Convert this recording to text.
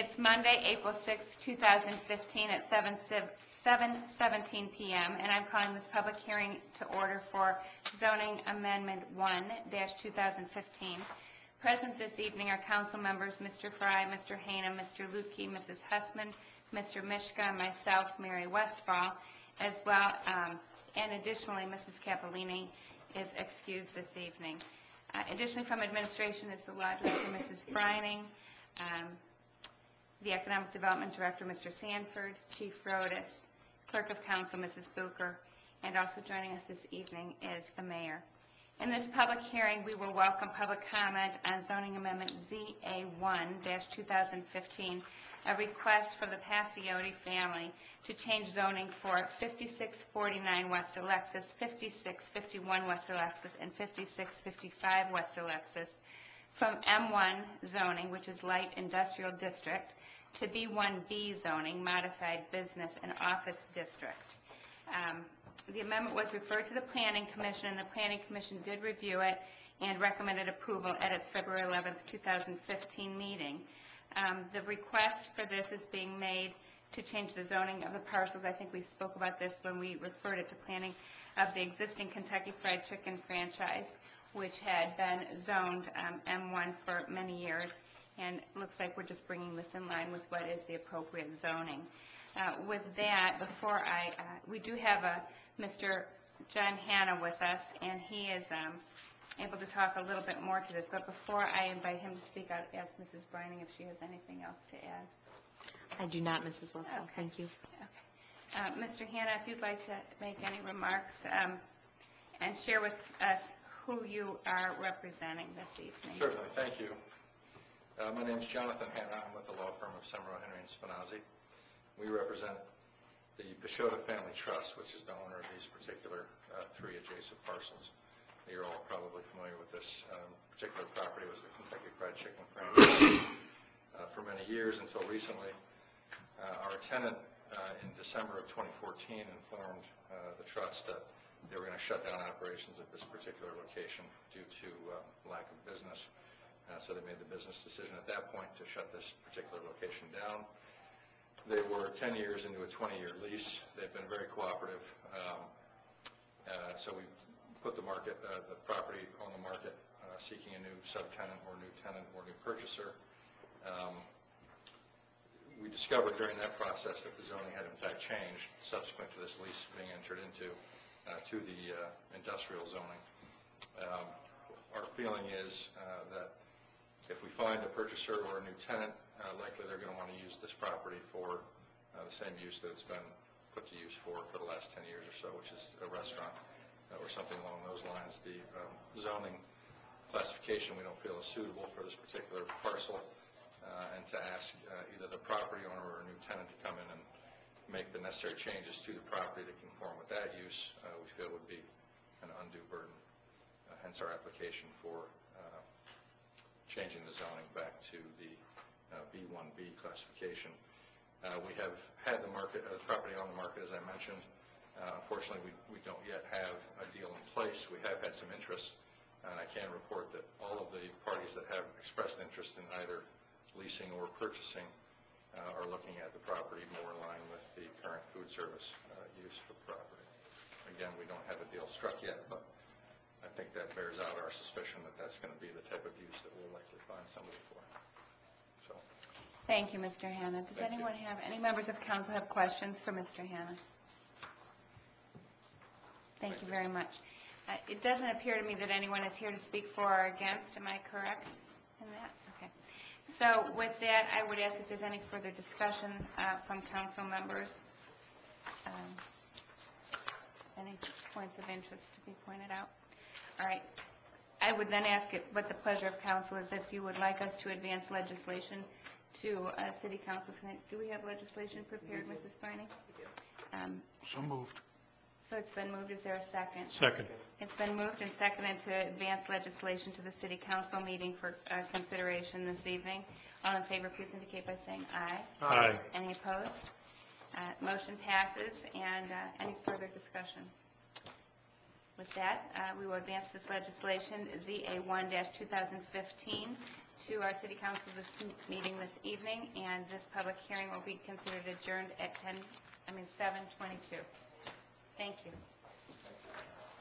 It's Monday, April 6, 2015 at 7:17 p.m. and I'm calling this public hearing to order for Zoning Amendment 1-2015. Present this evening are council members Mr. Fry, Mr. Hanum, Mr. Lukey, Mrs. Hessman, Mr. Mishka, myself, Mary Westfall, as well, and additionally Mrs. Capolini is excused this evening. Additionally from administration is the law director, Mrs. Brining, the Economic Development Director, Mr. Sanford, Chief Rodas, Clerk of Council, Mrs. Bucher, and also joining us this evening is the Mayor. In this public hearing, we will welcome public comment on Zoning Amendment ZA1-2015, a request from the Pasiotti family to change zoning for 5649 West Alexis, 5651 West Alexis, and 5655 West Alexis from M1 zoning, which is light industrial district, to B1B zoning, modified business and office district. The amendment was referred to the Planning Commission, and the Planning Commission did review it and recommended approval at its February 11th, 2015 meeting. The request for this is being made to change the zoning of the parcels. I think we spoke about this when we referred it to planning, of the existing Kentucky Fried Chicken franchise, which had been zoned M1 for many years, and it looks like we're just bringing this in line with what is the appropriate zoning. With that, we do have Mr. John Hanna with us, and he is able to talk a little bit more to this. But before I invite him to speak, I'll ask Mrs. Brining if she has anything else to add. I do not, Mrs. Westphal. Okay. Thank you. Okay. Mr. Hanna, if you'd like to make any remarks and share with us who you are representing this evening. Certainly. Thank you. My name is Jonathan Hanna. I'm with the law firm of Semro, Henry & Spinazzi. We represent the Pasiotti Family Trust, which is the owner of these particular three adjacent parcels. You're all probably familiar with this particular property. It was the Kentucky Fried Chicken franchise for many years until recently. Our tenant in December of 2014 informed the trust that they were going to shut down operations at this particular location due to lack of business. So they made the business decision at that point to shut this particular location down. They were 10 years into a 20-year lease. They've been very cooperative. So we put the property on the market, seeking a new subtenant or new tenant or new purchaser. We discovered during that process that the zoning had in fact changed subsequent to this lease being entered into to the industrial zoning. Our feeling is that if we find a purchaser or a new tenant, likely they're going to want to use this property for the same use that it's been put to use for the last 10 years or so, which is a restaurant or something along those lines. The zoning classification we don't feel is suitable for this particular parcel, and to ask either the property owner or a new tenant to come in and make the necessary changes to the property to conform with that use, we feel would be an undue burden. Hence our application for changing the zoning back to the B1B classification. We have had the property on the market, as I mentioned. Unfortunately, we don't yet have a deal in place. We have had some interest, and I can report that all of the parties that have expressed interest in either leasing or purchasing are looking at the property more in line with the current food service use for the property. Again, we don't have a deal struck yet, but I think that bears out our suspicion that that's going to be the type of use that we'll likely find somebody for. So. Thank you, Mr. Hanna. Does any members of council have questions for Mr. Hanna? Thank you very much. It doesn't appear to me that anyone is here to speak for or against. Am I correct in that? Okay. So with that, I would ask if there's any further discussion from council members. Any points of interest to be pointed out? All right. I would then ask what the pleasure of council is, if you would like us to advance legislation to City Council tonight. Do we have legislation prepared, Mrs. Brining? So moved. So it's been moved. Is there a second? Second. It's been moved and seconded to advance legislation to the City Council meeting for consideration this evening. All in favor, please indicate by saying aye. Aye. Any opposed? Motion passes. And any further discussion? With that, we will advance this legislation, ZA1-2015, to our city council meeting this evening, and this public hearing will be considered adjourned at 7:22. Thank you.